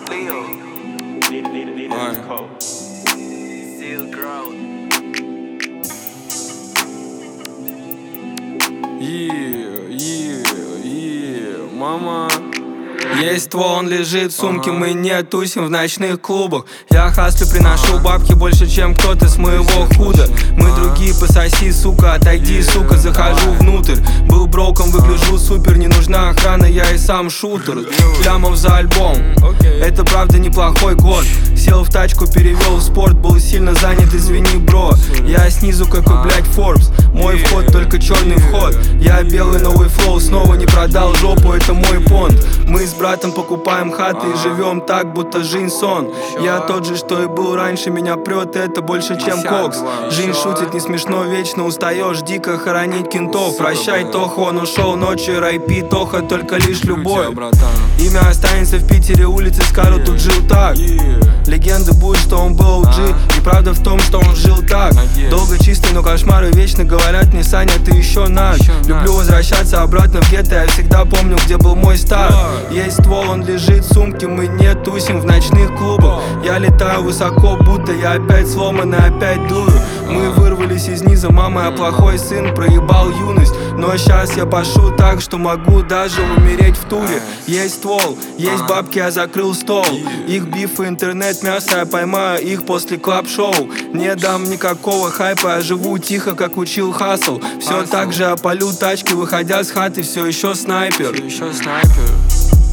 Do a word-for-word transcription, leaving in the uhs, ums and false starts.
Yeah, yeah, yeah, мама. Есть ствол, он лежит в сумке, мы не тусим в ночных клубах. Я хаслю, приношу бабки больше, чем кто-то с моего худа. Мы другие, пососи, сука, отойди, сука, захожу внутрь. Был броком, выгляжу супер, не нужна охрана, я и сам шутер. Лямов за альбом, это правда неплохой год. Сел в тачку, перевел в спорт, был сильно занят, извини, бро. Я снизу, как у, блядь, Forbes, мой вход только черный вход. Я белый новый флоу, снова не продал жопу, это мой понт. Мы с братом покупаем хаты и живем так, будто жизнь сон. Я тот же, что и был раньше, меня прет это больше, чем кокс. Жизнь шутит, не смешно, вечно устаешь дико хоронить кентов. Прощай, Тоха, он ушел ночью, райпи, Тоха, только лишь любовь. Имя останется в Питере, улицы скажут, тут жил так. Легенда будет, что он был о джи, и правда в том, что он жил так. Долго чистый, но кошмары вечно говорят мне: Саня, ты еще наш. Люблю возвращаться обратно в гетто, я всегда помню, где был мой старт. Есть ствол, он лежит в сумке, мы не тусим в ночных клубах. Я летаю высоко, будто я опять сломанный, опять дую. Мы вырвались из низа, мама, я плохой сын, проебал юность. Но сейчас я пошу так, что могу даже умереть в туре. Есть ствол, есть бабки, я закрыл стол. Их биф и интернет, мясо, я поймаю их после клаб-шоу. Не дам никакого хайпа, я живу тихо, как учил хасл. Все так же я палю тачки, выходя с хаты, все еще снайпер. Еще снайпер.